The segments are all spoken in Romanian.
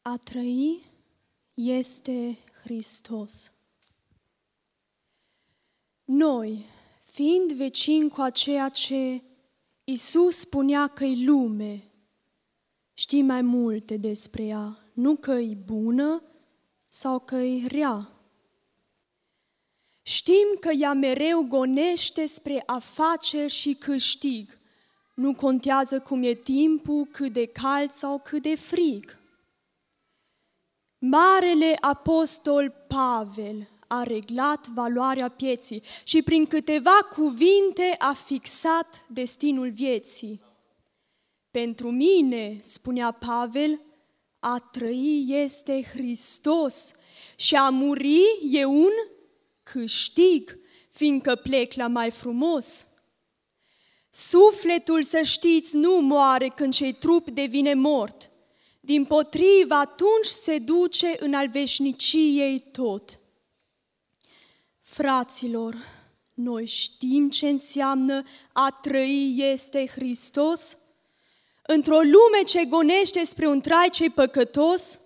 A trăi este Hristos. Noi, fiind vecini cu aceea ce Iisus spunea că-i lume, știm mai multe despre ea, nu că-i bună sau că-i rea. Știm că ea mereu gonește spre afaceri și câștig. Nu contează cum e timpul, cât de cald sau cât de frig. Marele apostol Pavel a reglat valoarea pieții și prin câteva cuvinte a fixat destinul vieții. Pentru mine, spunea Pavel, a trăi este Hristos și a muri e un câștig, fiindcă plec la mai frumos. Sufletul, să știți, nu moare când ce-i trup devine mort. Dimpotrivă, atunci se duce în al veșniciei tot. Fraților, noi știm ce înseamnă a trăi este Hristos? Într-o lume ce gonește spre un trai ce-i păcătos?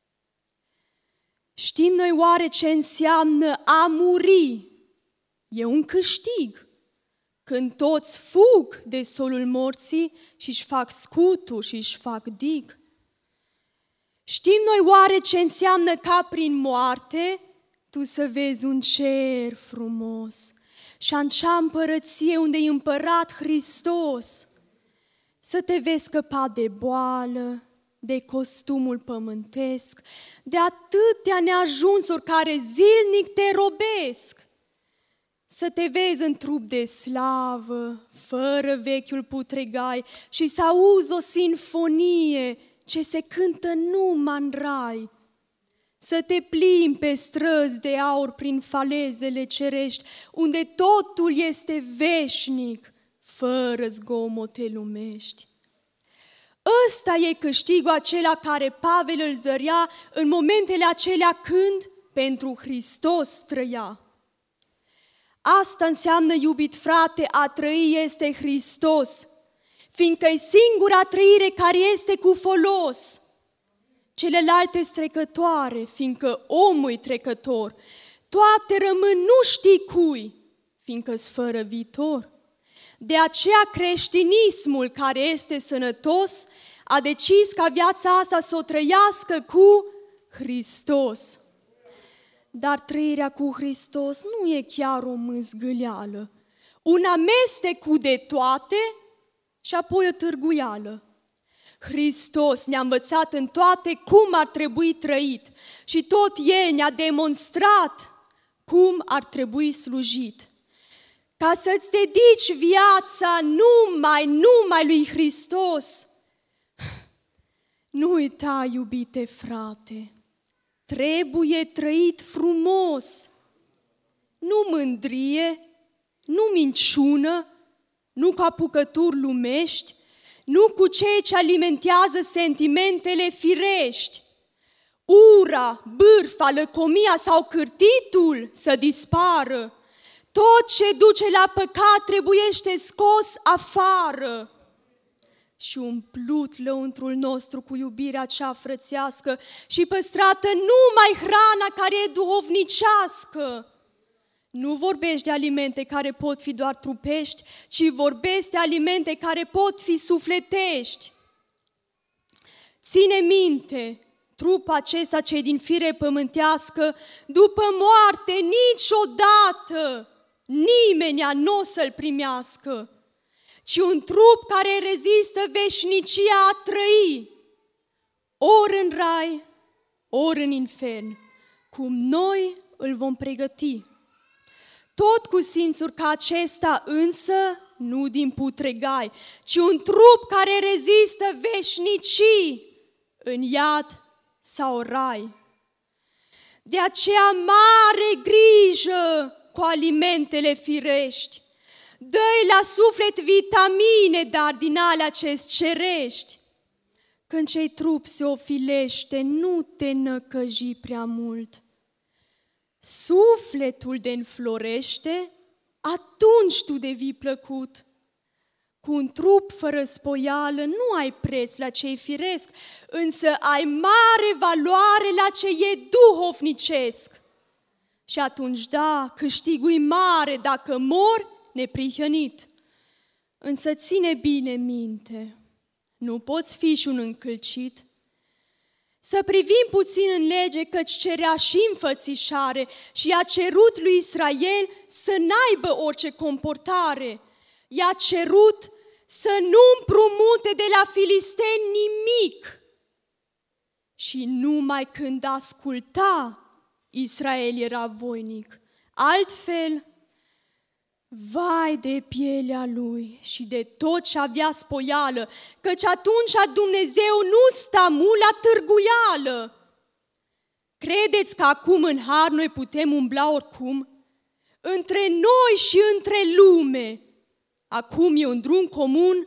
Știm noi oare ce înseamnă a muri? E un câștig. Când toți fug de solul morții și își fac scutul și își fac dig. Știm noi oare ce înseamnă ca prin moarte tu să vezi un cer frumos și acea împărăție unde-i împărat Hristos, să te vezi scăpat de boală, de costumul pământesc, de atâtea neajunsuri care zilnic te robesc, să te vezi în trup de slavă, fără vechiul putregai și să auzi o sinfonie ce se cântă numai în rai, să te plimbi pe străzi de aur prin falezele cerești, unde totul este veșnic, fără zgomote lumești. Ăsta e câștigul acela care Pavel îl zărea în momentele acelea când pentru Hristos trăia. Asta înseamnă, iubit frate, a trăi este Hristos, fiindcă e singura trăire care este cu folos. Celelalte trecătoare, fiindcă omul e trecător, toate rămân nu știi cui, fiindcă-s fără viitor. De aceea creștinismul care este sănătos a decis ca viața asta să o trăiască cu Hristos. Dar trăirea cu Hristos nu e chiar o mâzgâleală, un amestec de toate și apoi o târguială. Hristos ne-a învățat în toate cum ar trebui trăit și tot El ne-a demonstrat cum ar trebui slujit. Ca să-ți dedici viața numai lui Hristos. Nu uita, iubite frate, trebuie trăit frumos, nu mândrie, nu minciună, nu cu apucături lumești, nu cu cei ce alimentează sentimentele firești. Ura, bârfa, lăcomia sau cârtitul să dispară. Tot ce duce la păcat trebuiește scos afară și umplut lăuntrul nostru cu iubirea cea frățească și păstrată numai hrana care e duhovnicească. Nu vorbești de alimente care pot fi doar trupești, ci vorbești de alimente care pot fi sufletești. Ține minte, trupul acesta ce din fire pământească, după moarte niciodată nimeni nu o să-l primească, ci un trup care rezistă veșnicia a trăi, ori în rai, ori în infern, cum noi îl vom pregăti. Tot cu simțuri ca acesta însă, nu din putregai, ci un trup care rezistă veșnicii în iad sau rai. De aceea mare grijă cu alimentele firești. Dă-i la suflet vitamine, dar din alea ce-ți cerești. Când ce-i trup se ofilește, nu te năcăji prea mult. Sufletul de înflorește, atunci tu devii plăcut. Cu un trup fără spoială nu ai preț la ce-i firesc, însă ai mare valoare la ce e duhovnicesc. Și atunci, da, câștigul mare dacă mor neprihănit. Însă ține bine minte, nu poți fi și un încălcit. Să privim puțin în lege, căci cerea și înfățișare și a cerut lui Israel să n-aibă orice comportare. I-a cerut să nu împrumute de la filisteni nimic. Și numai când asculta, Israel era voinic. Altfel, vai de pielea lui și de tot ce avea spoială, căci atunci Dumnezeu nu sta mult la târguială. Credeți că acum în har noi putem umbla oricum? Între noi și între lume, acum e un drum comun?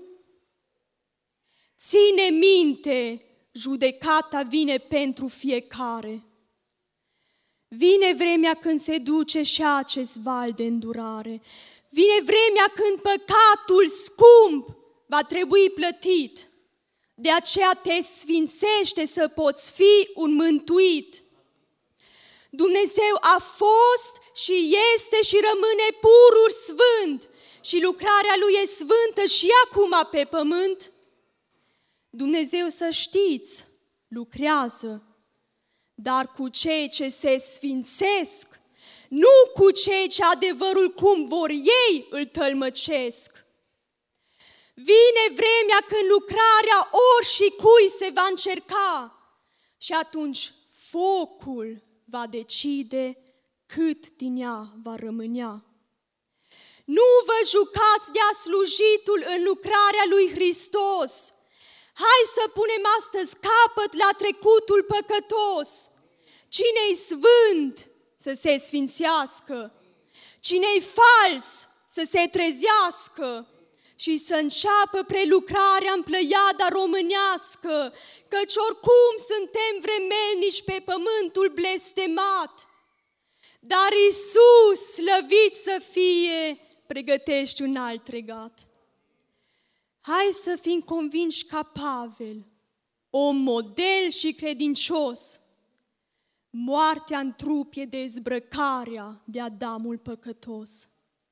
Ține minte, judecata vine pentru fiecare. Vine vremea când se duce și acest val de îndurare. Vine vremea când păcatul scump va trebui plătit. De aceea te sfințește să poți fi un mântuit. Dumnezeu a fost și este și rămâne pururi sfânt și lucrarea Lui e sfântă și acum pe pământ. Dumnezeu, să știți, lucrează, dar cu cei ce se sfințesc, nu cu cei ce adevărul cum vor ei îl tălmăcesc. Vine vremea când lucrarea ori și cui se va încerca și atunci focul va decide cât din ea va rămânea. Nu vă jucați de-a slujitul în lucrarea lui Hristos. Hai să punem astăzi capăt la trecutul păcătos. Cine-i sfânt să se sfințească, cine-i fals să se trezească și să înceapă prelucrarea în plăiada românească, căci oricum suntem vremelnici pe pământul blestemat. Dar Iisus, slăvit să fie, pregătește un alt regat. Hai să fim convinși ca Pavel, om model și credincios. Moartea în trup e dezbrăcarea de Adamul păcătos.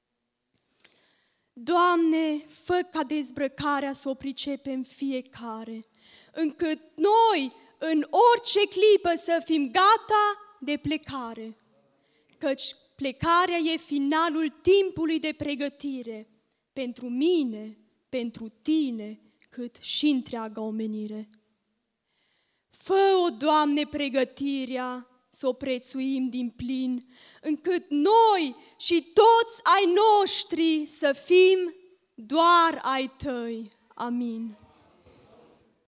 Doamne, fă ca dezbrăcarea să o pricepem fiecare, încât noi, în orice clipă, să fim gata de plecare, căci plecarea e finalul timpului de pregătire pentru mine, pentru tine, cât și întreaga omenire. Fă-o, Doamne, pregătirea să o prețuim din plin, încât noi și toți ai noștri să fim doar ai Tăi. Amin.